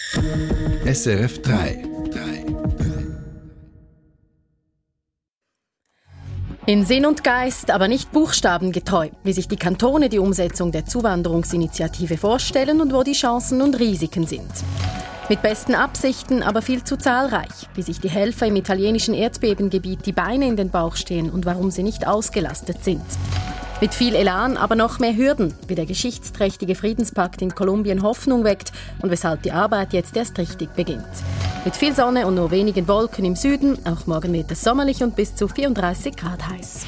SRF 3. In Sinn und Geist, aber nicht buchstabengetreu, wie sich die Kantone die Umsetzung der Zuwanderungsinitiative vorstellen und wo die Chancen und Risiken sind. Mit besten Absichten, aber viel zu zahlreich, wie sich die Helfer im italienischen Erdbebengebiet die Beine in den Bauch stehen und warum sie nicht ausgelastet sind. Mit viel Elan, aber noch mehr Hürden, wie der geschichtsträchtige Friedenspakt in Kolumbien Hoffnung weckt und weshalb die Arbeit jetzt erst richtig beginnt. Mit viel Sonne und nur wenigen Wolken im Süden, auch morgen wird es sommerlich und bis zu 34 Grad heiß.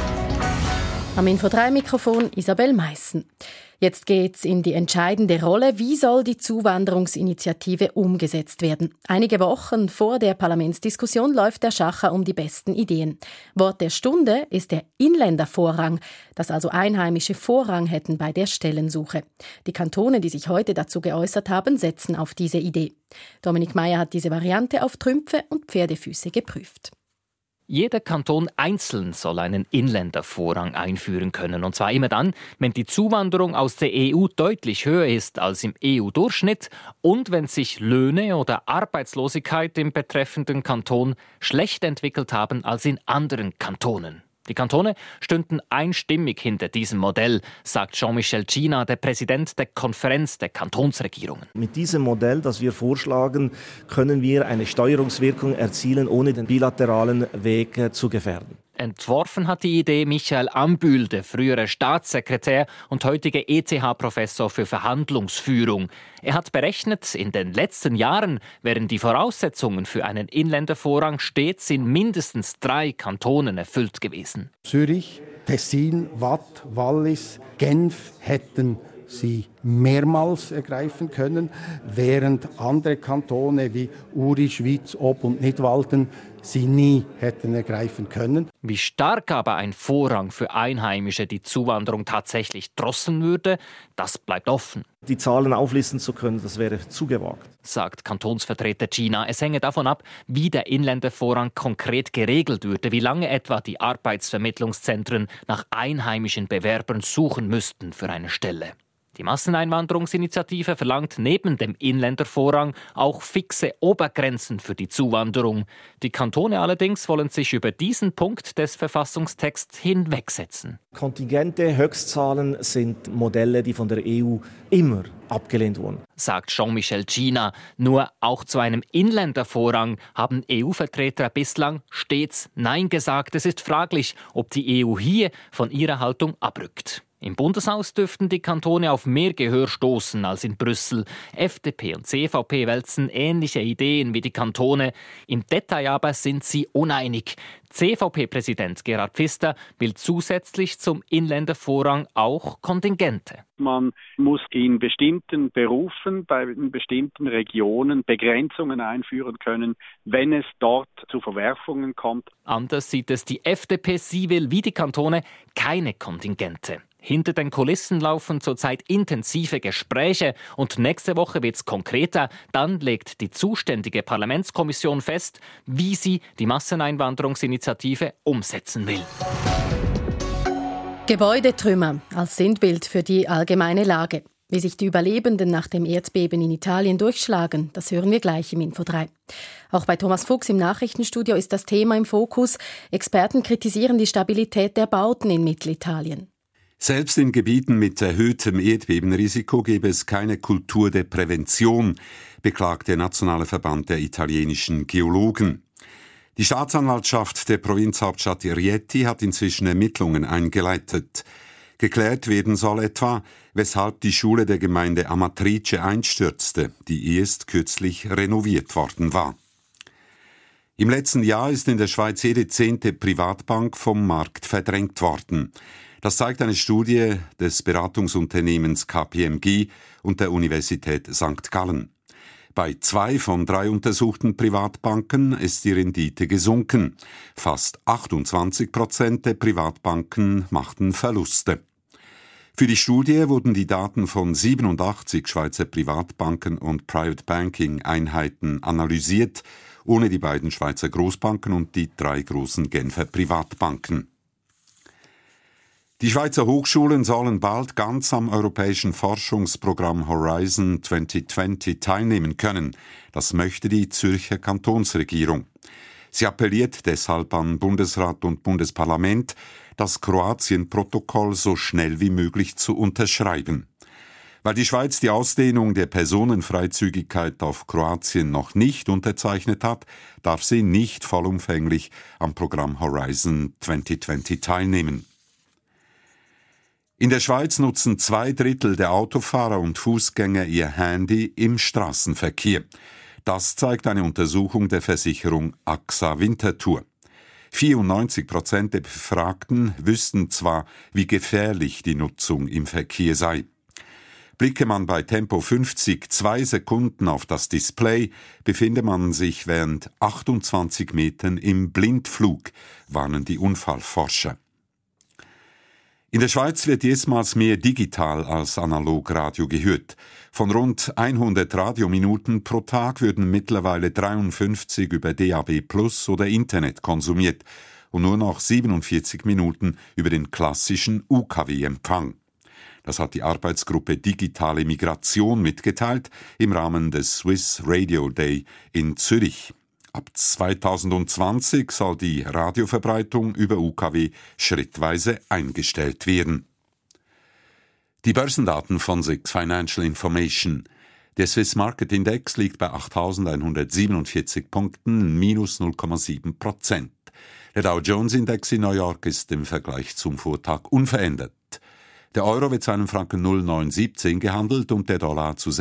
Am Info3-Mikrofon Isabel Meissen. Jetzt geht's in die entscheidende Rolle. Wie soll die Zuwanderungsinitiative umgesetzt werden? Einige Wochen vor der Parlamentsdiskussion läuft der Schacher um die besten Ideen. Wort der Stunde ist der Inländervorrang, dass also Einheimische Vorrang hätten bei der Stellensuche. Die Kantone, die sich heute dazu geäußert haben, setzen auf diese Idee. Dominik Meier hat diese Variante auf Trümpfe und Pferdefüße geprüft. Jeder Kanton einzeln soll einen Inländervorrang einführen können. Und zwar immer dann, wenn die Zuwanderung aus der EU deutlich höher ist als im EU-Durchschnitt und wenn sich Löhne oder Arbeitslosigkeit im betreffenden Kanton schlecht entwickelt haben als in anderen Kantonen. Die Kantone stünden einstimmig hinter diesem Modell, sagt Jean-Michel Cina, der Präsident der Konferenz der Kantonsregierungen. Mit diesem Modell, das wir vorschlagen, können wir eine Steuerungswirkung erzielen, ohne den bilateralen Weg zu gefährden. Entworfen hat die Idee Michael Ambühl, der frühere Staatssekretär und heutige ETH-Professor für Verhandlungsführung. Er hat berechnet, in den letzten Jahren wären die Voraussetzungen für einen Inländervorrang stets in mindestens 3 Kantonen erfüllt gewesen. Zürich, Tessin, Waadt, Wallis, Genf hätten sie mehrmals ergreifen können, während andere Kantone wie Uri, Schwyz, Ob und Nidwalden sie nie hätten ergreifen können. Wie stark aber ein Vorrang für Einheimische die Zuwanderung tatsächlich drosseln würde, das bleibt offen. Die Zahlen auflisten zu können, das wäre zu gewagt, sagt Kantonsvertreter Cina. Es hänge davon ab, wie der Inländervorrang konkret geregelt würde, wie lange etwa die Arbeitsvermittlungszentren nach einheimischen Bewerbern suchen müssten für eine Stelle. Die Masseneinwanderungsinitiative verlangt neben dem Inländervorrang auch fixe Obergrenzen für die Zuwanderung. Die Kantone allerdings wollen sich über diesen Punkt des Verfassungstexts hinwegsetzen. Kontingente, Höchstzahlen sind Modelle, die von der EU immer abgelehnt wurden, sagt Jean-Michel Cina. Nur auch zu einem Inländervorrang haben EU-Vertreter bislang stets Nein gesagt. Es ist fraglich, ob die EU hier von ihrer Haltung abrückt. Im Bundeshaus dürften die Kantone auf mehr Gehör stoßen als in Brüssel. FDP und CVP wälzen ähnliche Ideen wie die Kantone. Im Detail aber sind sie uneinig. CVP-Präsident Gerhard Pfister will zusätzlich zum Inländervorrang auch Kontingente. Man muss in bestimmten Berufen, bei bestimmten Regionen Begrenzungen einführen können, wenn es dort zu Verwerfungen kommt. Anders sieht es die FDP. Sie will wie die Kantone keine Kontingente. Hinter den Kulissen laufen zurzeit intensive Gespräche und nächste Woche wird es konkreter. Dann legt die zuständige Parlamentskommission fest, wie sie die Masseneinwanderungsinitiative umsetzen will. Gebäudetrümmer als Sinnbild für die allgemeine Lage. Wie sich die Überlebenden nach dem Erdbeben in Italien durchschlagen, das hören wir gleich im Info 3. Auch bei Thomas Fuchs im Nachrichtenstudio ist das Thema im Fokus. Experten kritisieren die Stabilität der Bauten in Mittelitalien. Selbst in Gebieten mit erhöhtem Erdbebenrisiko gäbe es keine Kultur der Prävention, beklagt der Nationale Verband der italienischen Geologen. Die Staatsanwaltschaft der Provinzhauptstadt Rieti hat inzwischen Ermittlungen eingeleitet. Geklärt werden soll etwa, weshalb die Schule der Gemeinde Amatrice einstürzte, die erst kürzlich renoviert worden war. Im letzten Jahr ist in der Schweiz jede 10. Privatbank vom Markt verdrängt worden. Das zeigt eine Studie des Beratungsunternehmens KPMG und der Universität St. Gallen. Bei 2 von 3 untersuchten Privatbanken ist die Rendite gesunken. Fast 28% der Privatbanken machten Verluste. Für die Studie wurden die Daten von 87 Schweizer Privatbanken und Private Banking Einheiten analysiert, ohne die beiden Schweizer Großbanken und die 3 großen Genfer Privatbanken. Die Schweizer Hochschulen sollen bald ganz am europäischen Forschungsprogramm Horizon 2020 teilnehmen können. Das möchte die Zürcher Kantonsregierung. Sie appelliert deshalb an Bundesrat und Bundesparlament, das Kroatien-Protokoll so schnell wie möglich zu unterschreiben. Weil die Schweiz die Ausdehnung der Personenfreizügigkeit auf Kroatien noch nicht unterzeichnet hat, darf sie nicht vollumfänglich am Programm Horizon 2020 teilnehmen. In der Schweiz nutzen 2/3 der Autofahrer und Fußgänger ihr Handy im Straßenverkehr. Das zeigt eine Untersuchung der Versicherung AXA Winterthur. 94% der Befragten wüssten zwar, wie gefährlich die Nutzung im Verkehr sei. Blicke man bei Tempo 50 2 Sekunden auf das Display, befinde man sich während 28 Metern im Blindflug, warnen die Unfallforscher. In der Schweiz wird erstmals mehr digital als Analogradio gehört. Von rund 100 Radiominuten pro Tag würden mittlerweile 53 über DAB+ oder Internet konsumiert und nur noch 47 Minuten über den klassischen UKW-Empfang. Das hat die Arbeitsgruppe Digitale Migration mitgeteilt im Rahmen des Swiss Radio Day in Zürich. Ab 2020 soll die Radioverbreitung über UKW schrittweise eingestellt werden. Die Börsendaten von SIX Financial Information. Der Swiss Market Index liegt bei 8.147 Punkten, minus 0,7%. Der Dow Jones Index in New York ist im Vergleich zum Vortag unverändert. Der Euro wird zu einem Franken 0,917 gehandelt und der Dollar zu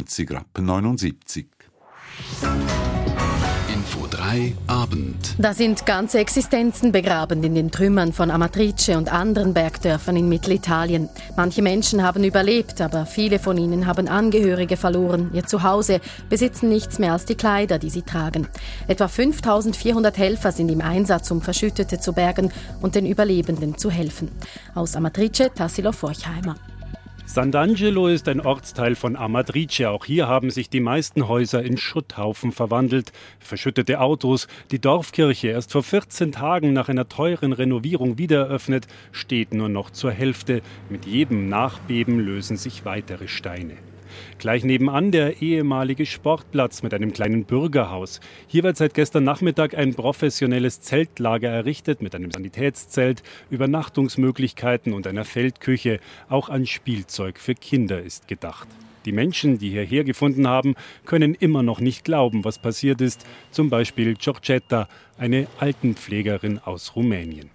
96,79 Rappen. Info 3 Abend. Da sind ganze Existenzen begraben in den Trümmern von Amatrice und anderen Bergdörfern in Mittelitalien. Manche Menschen haben überlebt, aber viele von ihnen haben Angehörige verloren. Ihr Zuhause, besitzen nichts mehr als die Kleider, die sie tragen. Etwa 5.400 Helfer sind im Einsatz, um Verschüttete zu bergen und den Überlebenden zu helfen. Aus Amatrice, Tassilo Forchheimer. Sant'Angelo ist ein Ortsteil von Amatrice. Auch hier haben sich die meisten Häuser in Schutthaufen verwandelt. Verschüttete Autos. Die Dorfkirche, erst vor 14 Tagen nach einer teuren Renovierung wieder eröffnet, steht nur noch zur Hälfte. Mit jedem Nachbeben lösen sich weitere Steine. Gleich nebenan der ehemalige Sportplatz mit einem kleinen Bürgerhaus. Hier wird seit gestern Nachmittag ein professionelles Zeltlager errichtet mit einem Sanitätszelt, Übernachtungsmöglichkeiten und einer Feldküche. Auch an Spielzeug für Kinder ist gedacht. Die Menschen, die hierher gefunden haben, können immer noch nicht glauben, was passiert ist. Zum Beispiel Giorgetta, eine Altenpflegerin aus Rumänien.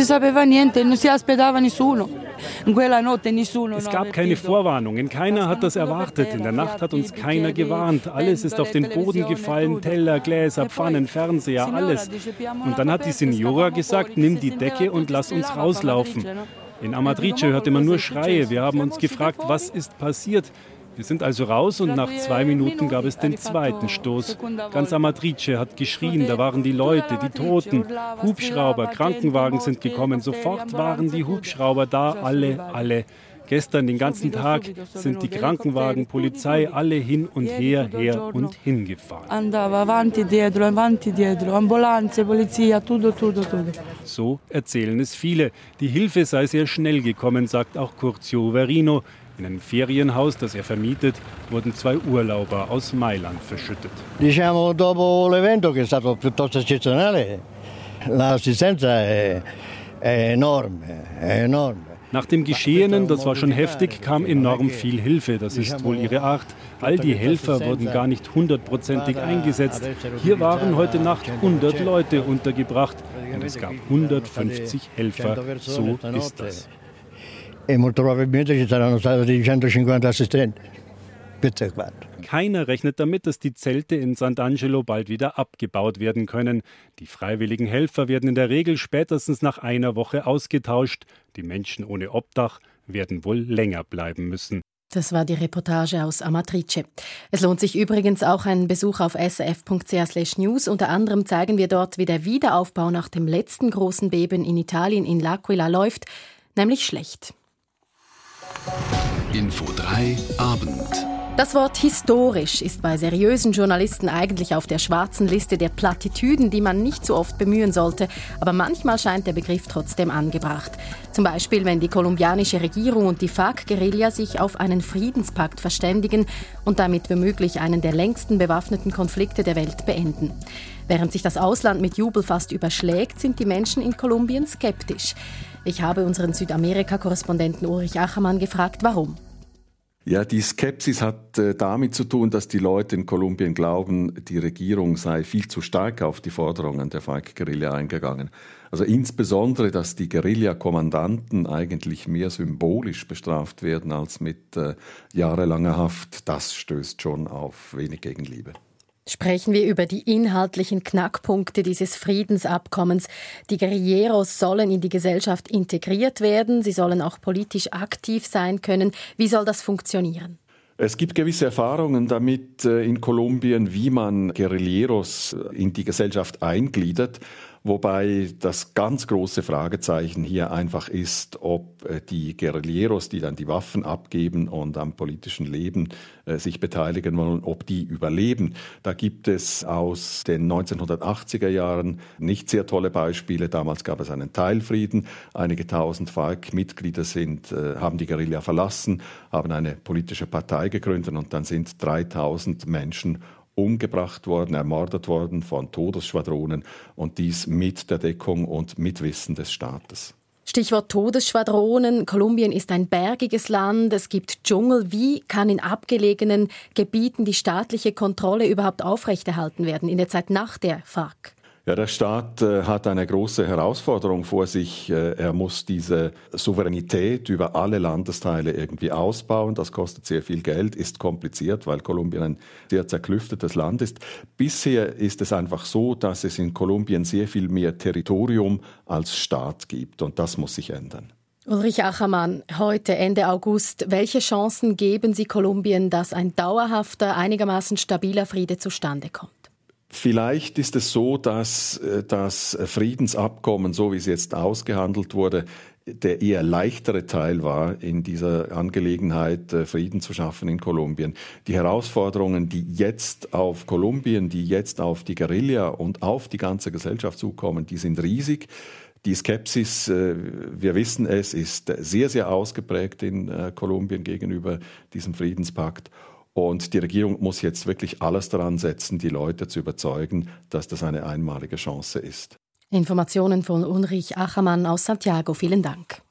Es gab keine Vorwarnungen, keiner hat das erwartet. In der Nacht hat uns keiner gewarnt. Alles ist auf den Boden gefallen, Teller, Gläser, Pfannen, Fernseher, alles. Und dann hat die Signora gesagt, nimm die Decke und lass uns rauslaufen. In Amatrice hörte man nur Schreie. Wir haben uns gefragt, was ist passiert? Wir sind also raus und nach 2 Minuten gab es den zweiten Stoß. Ganz Amatrice hat geschrien, da waren die Leute, die Toten. Hubschrauber, Krankenwagen sind gekommen. Sofort waren die Hubschrauber da, alle. Gestern den ganzen Tag sind die Krankenwagen, Polizei, alle hin und her und hingefahren. So erzählen es viele. Die Hilfe sei sehr schnell gekommen, sagt auch Curzio Verino. In einem Ferienhaus, das er vermietet, wurden 2 Urlauber aus Mailand verschüttet. Diciamo dopo l'evento che è stato piuttosto eccezionale, l'assistenza è enorme. Nach dem Geschehenen, das war schon heftig, kam enorm viel Hilfe. Das ist wohl ihre Art. All die Helfer wurden gar nicht 100%ig eingesetzt. Hier waren heute Nacht 100 Leute untergebracht und es gab 150 Helfer. So ist das. E molto probabilmente ci saranno stati 150 assistenti. Bitte quattro. Keiner rechnet damit, dass die Zelte in Sant'Angelo bald wieder abgebaut werden können. Die freiwilligen Helfer werden in der Regel spätestens nach einer Woche ausgetauscht. Die Menschen ohne Obdach werden wohl länger bleiben müssen. Das war die Reportage aus Amatrice. Es lohnt sich übrigens auch ein Besuch auf srf.ch/news. Unter anderem zeigen wir dort, wie der Wiederaufbau nach dem letzten großen Beben in Italien in L'Aquila läuft, nämlich schlecht. Info 3 Abend. Das Wort historisch ist bei seriösen Journalisten eigentlich auf der schwarzen Liste der Plattitüden, die man nicht so oft bemühen sollte. Aber manchmal scheint der Begriff trotzdem angebracht. Zum Beispiel, wenn die kolumbianische Regierung und die FARC-Guerilla sich auf einen Friedenspakt verständigen und damit womöglich einen der längsten bewaffneten Konflikte der Welt beenden. Während sich das Ausland mit Jubel fast überschlägt, sind die Menschen in Kolumbien skeptisch. Ich habe unseren Südamerika-Korrespondenten Ulrich Achermann gefragt, warum. Ja, die Skepsis hat damit zu tun, dass die Leute in Kolumbien glauben, die Regierung sei viel zu stark auf die Forderungen der FARC-Guerilla eingegangen. Also insbesondere, dass die Guerilla-Kommandanten eigentlich mehr symbolisch bestraft werden als mit jahrelanger Haft, das stößt schon auf wenig Gegenliebe. Sprechen wir über die inhaltlichen Knackpunkte dieses Friedensabkommens. Die Guerilleros sollen in die Gesellschaft integriert werden, sie sollen auch politisch aktiv sein können. Wie soll das funktionieren? Es gibt gewisse Erfahrungen damit in Kolumbien, wie man Guerilleros in die Gesellschaft eingliedert. Wobei das ganz große Fragezeichen hier einfach ist, ob die Guerilleros, die dann die Waffen abgeben und am politischen Leben sich beteiligen wollen, ob die überleben. Da gibt es aus den 1980er Jahren nicht sehr tolle Beispiele. Damals gab es einen Teilfrieden. Einige tausend FARC-Mitglieder haben die Guerilla verlassen, haben eine politische Partei gegründet und dann sind 3000 Menschen umgebracht worden, ermordet worden von Todesschwadronen und dies mit der Deckung und mit Wissen des Staates. Stichwort Todesschwadronen. Kolumbien ist ein bergiges Land, es gibt Dschungel. Wie kann in abgelegenen Gebieten die staatliche Kontrolle überhaupt aufrechterhalten werden in der Zeit nach der FARC? Ja, der Staat hat eine große Herausforderung vor sich. Er muss diese Souveränität über alle Landesteile irgendwie ausbauen. Das kostet sehr viel Geld, ist kompliziert, weil Kolumbien ein sehr zerklüftetes Land ist. Bisher ist es einfach so, dass es in Kolumbien sehr viel mehr Territorium als Staat gibt. Und das muss sich ändern. Ulrich Achermann, heute Ende August. Welche Chancen geben Sie Kolumbien, dass ein dauerhafter, einigermaßen stabiler Friede zustande kommt? Vielleicht ist es so, dass das Friedensabkommen, so wie es jetzt ausgehandelt wurde, der eher leichtere Teil war in dieser Angelegenheit, Frieden zu schaffen in Kolumbien. Die Herausforderungen, die jetzt auf Kolumbien, die jetzt auf die Guerilla und auf die ganze Gesellschaft zukommen, die sind riesig. Die Skepsis, wir wissen es, ist sehr, sehr ausgeprägt in Kolumbien gegenüber diesem Friedenspakt. Und die Regierung muss jetzt wirklich alles daran setzen, die Leute zu überzeugen, dass das eine einmalige Chance ist. Informationen von Ulrich Achermann aus Santiago. Vielen Dank.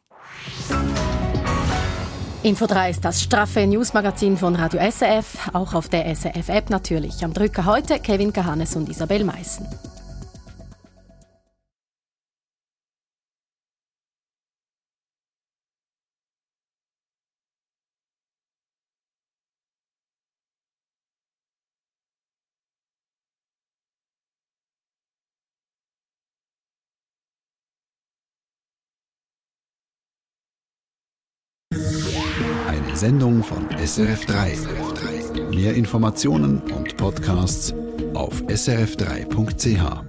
Info 3 ist das straffe Newsmagazin von Radio SRF, auch auf der SRF-App natürlich. Am Drücker heute Kevin Kahannes und Isabel Meissen. Eine Sendung von SRF3. Mehr Informationen und Podcasts auf srf3.ch.